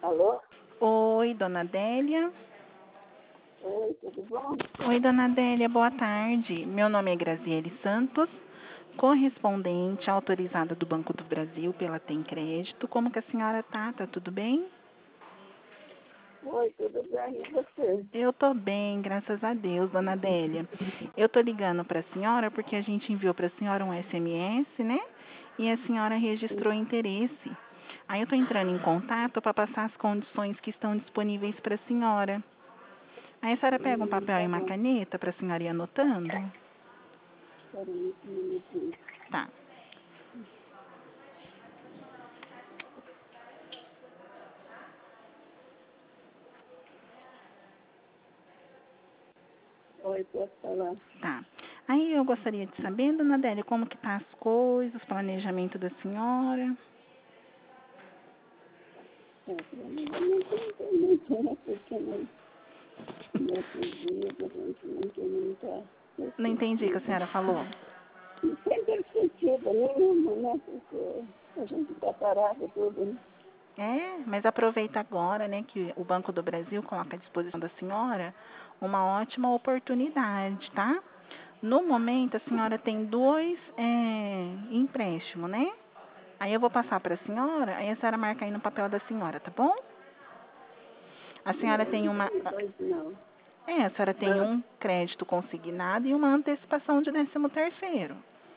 Alô? Oi, dona Adélia. Oi, tudo bom? Oi, dona Adélia, boa tarde. Meu nome é Graziele Santos, correspondente autorizada do Banco do Brasil pela Tem Crédito. Como que a senhora tá? Tá tudo bem? Oi, tudo bem? E você? Eu tô bem, graças a Deus, dona Adélia. Eu tô ligando para a senhora porque a gente enviou para a senhora um SMS, né? E a senhora registrou interesse. Aí eu tô entrando em contato para passar as condições que estão disponíveis para a senhora. Aí a senhora pega um papel e Tá uma bom. caneta para a senhora ir anotando? Espera um minutinho. Tá. Oi, posso falar? Tá. Aí eu gostaria de saber, dona Adélia, como que tá as coisas, planejamento da senhora. Planejamento não tem muito, né? Porque nesses dias a gente não tem muita Não entendi o que a perspectiva. senhora falou. Não tem perspectiva nenhuma, né? Porque a gente está parado tudo, né? É, mas aproveita agora, né, que o Banco do Brasil coloca à disposição da senhora uma ótima oportunidade, tá? No momento, a senhora tem dois empréstimos, né? Aí eu vou passar para a senhora, aí a senhora marca aí no papel da senhora, tá bom? A senhora Não, tem não uma. tem dois, não. A senhora tem Ah, um crédito consignado e uma antecipação de 13º.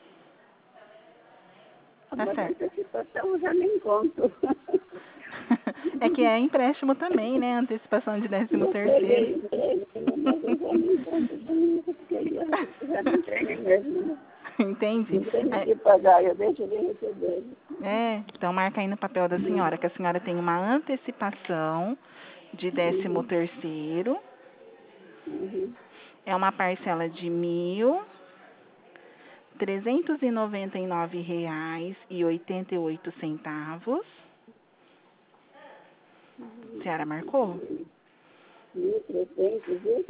Tá mas certo? antecipação eu já nem conto. É que é empréstimo também, né? Antecipação de décimo Eu terceiro. peguei empréstimo, mas eu já nem conto comigo, porque já não tenho mesmo, né? Entendi. Não tenho que pagar, eu deixo de receber. Então marca aí no papel da senhora que a senhora tem uma antecipação de décimo Uhum, terceiro, uhum, é uma parcela de R$ 1.399,88. A uhum. senhora marcou? 1.300, viu?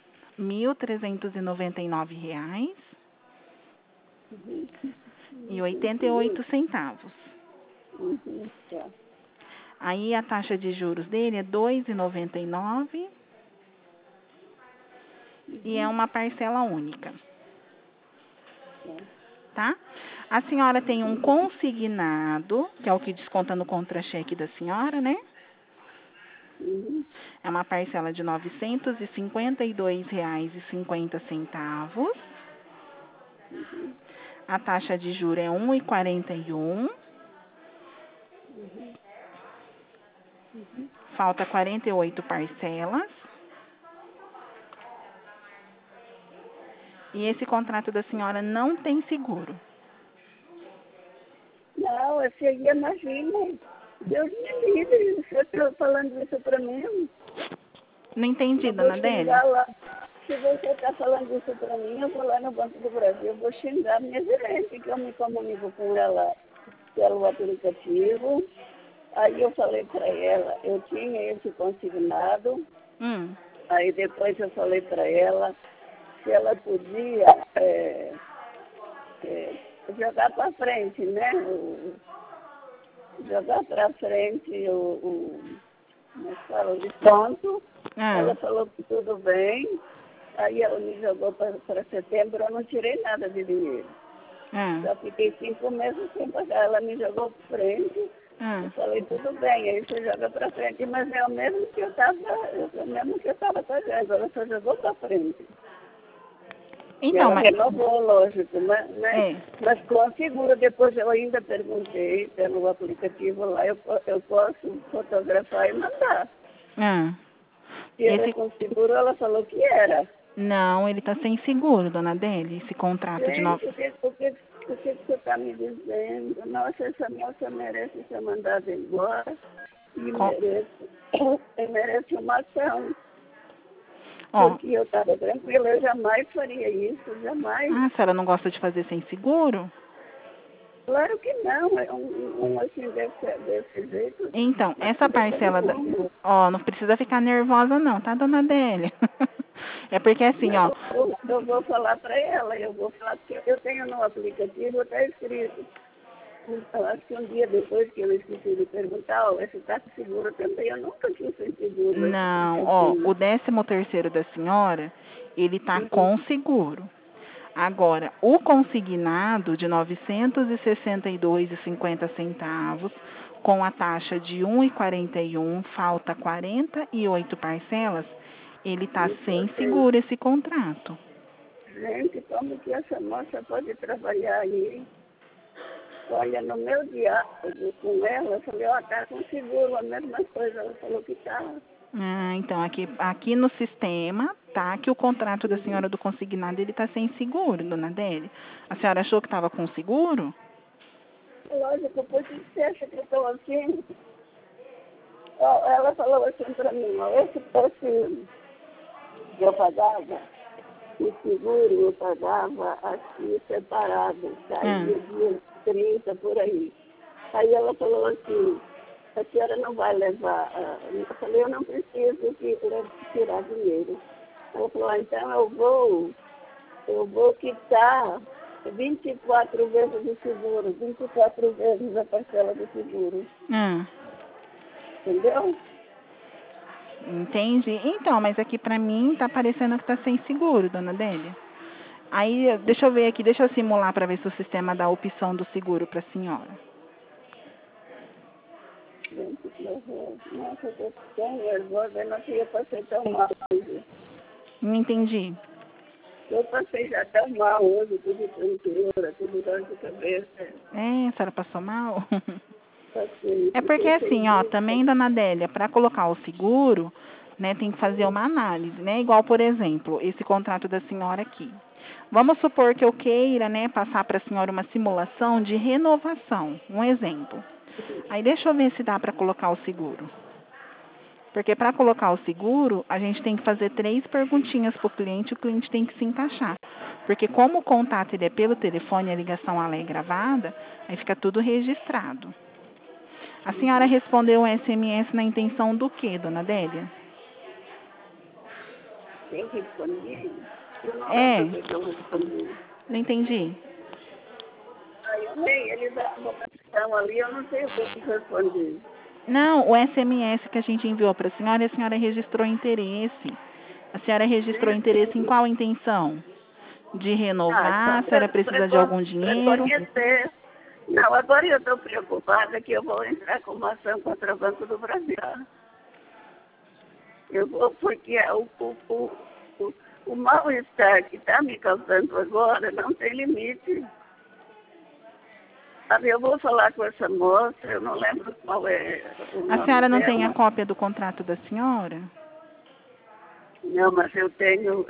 R$ 1.399,88. Uhum, E oitenta e oito centavos. uhum, tá. Aí a taxa de juros dele é 2,99 e é Uhum, uma parcela única, tá. tá? A senhora tem um consignado, que é o que desconta no contra-cheque da senhora, né? Uhum, É uma parcela de R$ 952,50. uhum, A taxa de juros é 1,41. uhum, uhum. Falta 48 parcelas. E esse contrato da senhora não tem seguro. Não, você imagina. Deus me livre, você está falando isso para mim. Não entendi, Eu vou dona Adélia. xingar lá. Se você está falando isso para mim, eu vou lá no Banco do Brasil, eu vou xingar a minha gerente, que eu me comunico com ela pelo aplicativo. Aí eu falei para ela, eu tinha esse consignado, Hum, aí depois eu falei para ela se ela podia é, jogar para frente, né? Jogar para frente como é que fala, o desconto. Ela ah, falou que tudo bem. Aí ela me jogou para setembro, eu não tirei nada de dinheiro. ah, Já fiquei 5 meses sem pagar. Ela me jogou para frente. Eu ah. falei, tudo bem, aí você joga para frente, mas é o mesmo que eu estava, pagando, ela só jogou para frente. E Então, ela mas. renovou, lógico, É. mas com a segura, depois eu ainda perguntei pelo aplicativo lá, eu posso fotografar e mandar. Ah. Se era Esse. com seguro, ela falou que era. Não, ele tá sem seguro, dona Adélia. Esse contrato de nove. Gente, o que você está me dizendo? Nossa, essa moça merece ser mandada embora e Co- merece uma ação. Ó. Porque eu estava tranquila, eu jamais faria isso, jamais. A senhora não gosta de fazer sem seguro? Claro que não, assim desse jeito, Então, mas essa não tem parcela da. como. Ó, não precisa ficar nervosa não, tá, dona Adélia? É porque assim, Não, ó. eu vou falar para ela, eu vou falar que eu tenho no aplicativo, está escrito. Eu acho que um dia depois que eu esqueci de perguntar, ó, esse está seguro também, eu nunca tinha sentido isso. Não, ó, o 13º da senhora, ele tá com seguro. Agora, o consignado de R$ 962,50, com a taxa de 1,41, falta 48 parcelas, ele está sem seguro esse contrato. Gente, como que essa moça pode trabalhar aí? Olha, no meu diálogo com ela, eu falei, ó, tá com seguro, a mesma coisa. Ela falou que tá. Ah, então, aqui no sistema, tá, que o contrato da senhora do consignado, ele está sem seguro, dona Adélia. A senhora achou que estava com seguro? Lógico, por que você acha que eu estou assim? Ó, ela falou assim para mim, ó, esse que eu pagava, o seguro eu pagava aqui separado, saía dia 30 por aí. Aí ela falou assim, a senhora não vai levar, eu falei, eu não preciso tirar dinheiro. Ela falou, então eu vou quitar 24 vezes o seguro, 24 vezes a parcela do seguro. Entendeu? Entendi. Então, mas aqui pra mim tá parecendo que tá sem seguro, dona Adélia. Aí, deixa eu ver aqui, deixa eu simular para ver se o sistema dá a opção do seguro pra senhora. Nossa, eu tô tão nervosa, eu não queria passar tão mal hoje. Não entendi. Eu passei já tão mal hoje, tudo tranquila, tudo dor de cabeça. É, a senhora passou mal? Passei, É porque assim, ó, também, dona Adélia, para colocar o seguro, né, tem que fazer uma análise, né? Igual, por exemplo, esse contrato da senhora aqui. Vamos supor que eu queira, né, passar para a senhora uma simulação de renovação, um exemplo. Aí deixa eu ver se dá para colocar o seguro. Porque para colocar o seguro, a gente tem que fazer 3 perguntinhas para o cliente tem que se encaixar. Porque como o contato ele é pelo telefone, a ligação ela é gravada, aí fica tudo registrado. A senhora respondeu o SMS na intenção do quê, dona Adélia? Tem que responder? Eu não É, lembro o que eu respondi. não entendi. Aí eu sei, ele dá uma questão ali, eu não sei o que eu respondi. Não, o SMS que a gente enviou para a senhora registrou interesse. A senhora registrou interesse em qual intenção? De renovar? A senhora precisa de algum Para dinheiro? conhecer. Não, agora eu estou preocupada que eu vou entrar com uma ação contra o Banco do Brasil. Eu vou porque o mal-estar que está me causando agora não tem limite. Sabe, eu vou falar com essa moça, eu não lembro qual é o A nome senhora não tem a dela. cópia do contrato da senhora? Não, mas eu tenho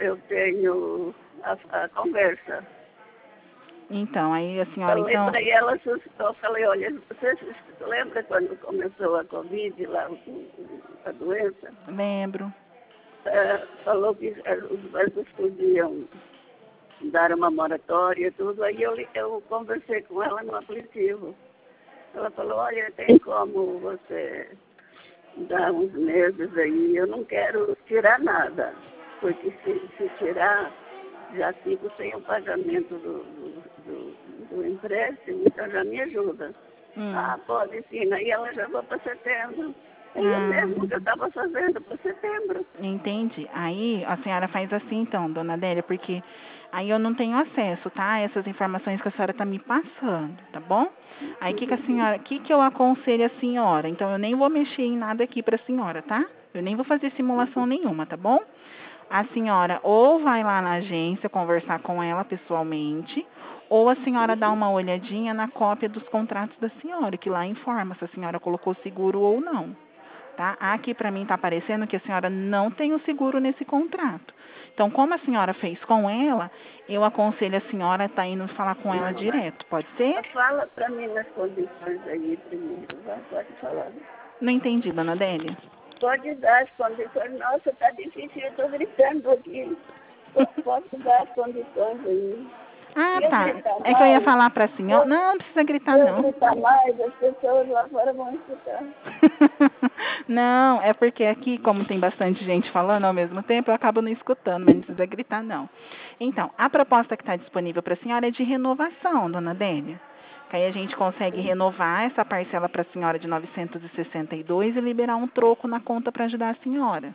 a conversa. Então, aí a senhora, Falei então... para ela, eu falei, olha, você se lembra quando começou a Covid, lá, a doença? Lembro. Falou que os bancos podiam dar uma moratória e tudo. Aí eu conversei com ela no aplicativo. Ela falou, olha, tem como você dar uns meses aí, eu não quero tirar nada, porque se tirar, já fico sem o pagamento do empréstimo, então já me ajuda. Ah, pode sim, aí ela já vai para setembro. É eu mesmo que eu estava fazendo para setembro. Entendi. Aí a senhora faz assim então, dona Adélia, porque aí eu não tenho acesso, tá? A essas informações que a senhora está me passando, tá bom? Aí que a senhora, que eu aconselho a senhora? Então eu nem vou mexer em nada aqui para a senhora, tá? Eu nem vou fazer simulação nenhuma, tá bom? A senhora ou vai lá na agência conversar com ela pessoalmente, ou a senhora dá uma olhadinha na cópia dos contratos da senhora, que lá informa se a senhora colocou seguro ou não. Tá? Aqui para mim está aparecendo que a senhora não tem o seguro nesse contrato. Então, como a senhora fez com ela, eu aconselho a senhora a estar indo falar com ela direto. Pode ser? Fala para mim nas condições aí primeiro, pode falar. Não entendi, dona Adélia. Pode dar as condições. Nossa, está difícil, eu estou gritando aqui. Pode dar as condições aí. Ah, Se eu tá. gritar É que eu ia mais, falar para a senhora. Não, não precisa gritar, se eu não. gritar mais, as pessoas lá fora vão escutar. Não, é porque aqui, como tem bastante gente falando ao mesmo tempo, eu acabo não escutando, mas não precisa gritar, não. Então, a proposta que está disponível para a senhora é de renovação, dona Adélia. Que aí a gente consegue renovar essa parcela para a senhora de 962 e liberar um troco na conta para ajudar a senhora.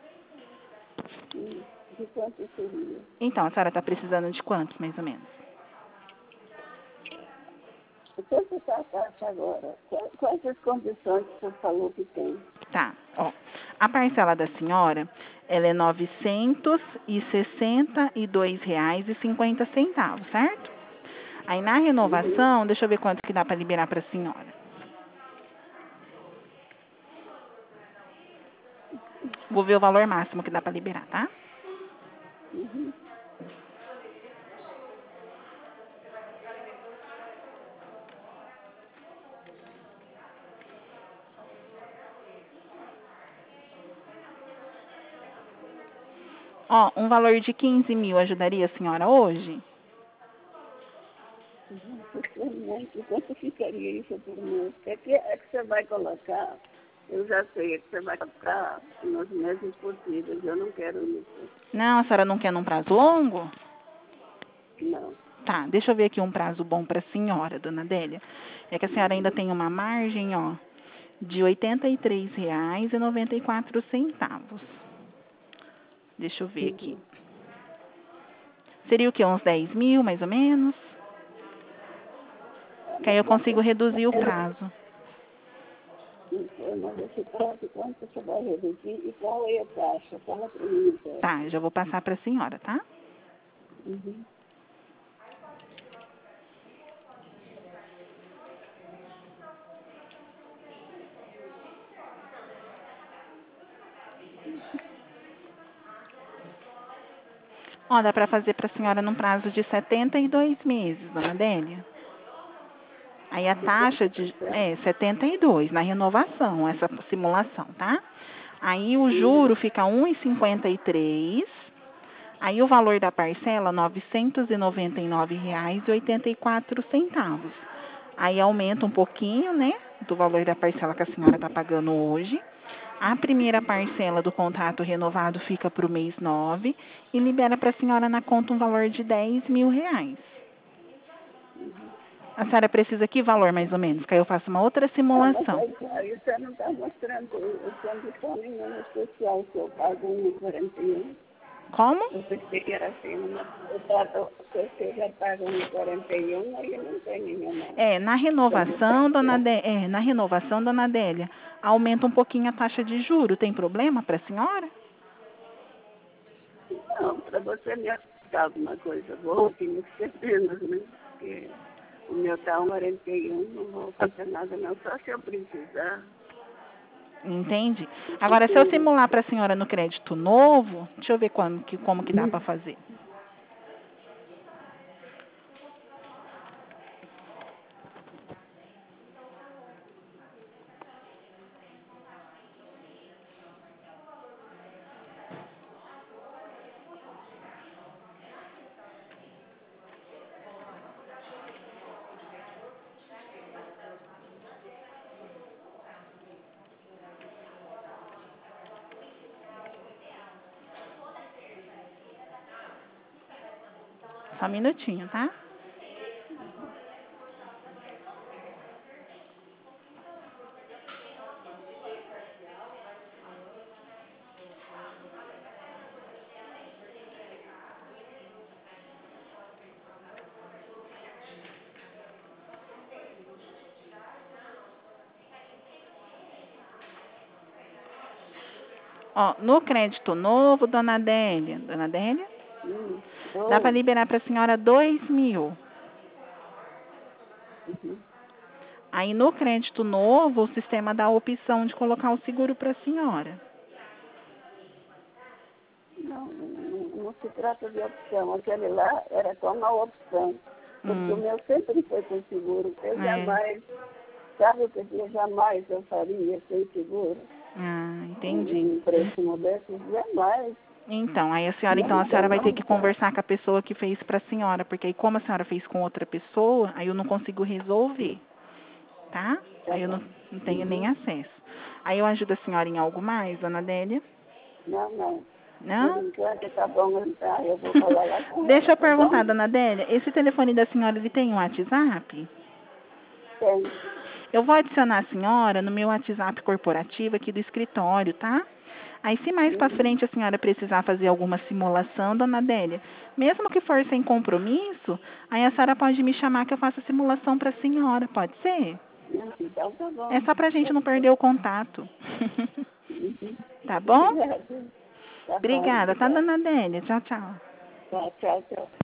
De quanto seria? Então, a senhora está precisando de quanto, mais ou menos? Quanto está a taxa agora? Quais as condições que você falou que tem? Tá, ó. A parcela da senhora, ela é R$ 962,50, certo? Aí na renovação, deixa eu ver quanto que dá para liberar para a senhora. Vou ver o valor máximo que dá para liberar, tá? Ó, um valor de 15 mil ajudaria a senhora hoje? Muito. Quanto ficaria isso por mês? É que você vai colocar, eu já sei, é que você vai colocar nos meses possíveis. Eu não quero isso. Não, a senhora não quer num prazo longo? Não. Tá, deixa eu ver aqui um prazo bom para a senhora, dona Adélia. É que a senhora ainda tem uma margem, ó, de R$ 83,94. Deixa eu ver aqui. Seria o quê? Uns 10 mil, mais ou menos? Que aí eu consigo reduzir o prazo. Mas esse prazo, quanto você vai reduzir e qual é a taxa? Fala para mim, então. Tá, eu já vou passar para a senhora, tá? Uhum. Ó, dá para fazer para a senhora num prazo de 72 meses, dona Adélia. Aí a taxa de 72 na renovação, essa simulação, tá? Aí o juro fica 1,53. Aí o valor da parcela R$ 999,84. Aí aumenta um pouquinho, né, do valor da parcela que a senhora está pagando hoje. A primeira parcela do contrato renovado fica para o mês 9 e libera para a senhora na conta um valor de R$ 10 mil. A senhora precisa que valor, mais ou menos? Que aí eu faço uma outra simulação. Mas aí você não está mostrando condição nenhuma especial, se eu pago 1,41. Como? Eu pensei que era assim, você já paga 1,41, aí não tem nenhuma. Na renovação, dona Adélia, aumenta um pouquinho a taxa de juro. Tem problema para a senhora? Não, para você me ajudar alguma coisa boa, tem que ser menos, né? Porque o meu está 1,41, não vou fazer nada não, só se eu precisar. Entende? Agora, se eu simular para a senhora no crédito novo, deixa eu ver como que dá para fazer. Só um minutinho, tá? Ó, no crédito novo, dona Adélia, dá para liberar para a senhora 2 mil. Aí no crédito novo, o sistema dá a opção de colocar o seguro para a senhora. Não se trata de opção. Aquele lá era só uma opção. Porque o meu sempre foi com seguro. Eu jamais, sabe o que jamais eu faria sem seguro? Entendi. Um empréstimo desses, jamais. Então, aí a senhora vai ter que conversar com a pessoa que fez para a senhora, porque aí como a senhora fez com outra pessoa, aí eu não consigo resolver, tá? Aí eu não tenho nem acesso. Aí eu ajudo a senhora em algo mais, dona Adélia? Não. Não? Por enquanto tá bom, tá? Eu vou falar lá com Deixa ela, eu perguntar, dona Adélia, esse telefone da senhora, ele tem um WhatsApp? Tem. Eu vou adicionar a senhora no meu WhatsApp corporativo aqui do escritório, tá? Aí, se mais para frente a senhora precisar fazer alguma simulação, dona Adélia, mesmo que for sem compromisso, aí a senhora pode me chamar que eu faço a simulação para a senhora, pode ser? Então tá bom. É só para a gente não perder o contato. Uhum. Tá bom? Obrigada. Tá bom, Obrigada, tá, obrigada. dona Adélia? Tchau, tchau. Tchau, tchau, tchau.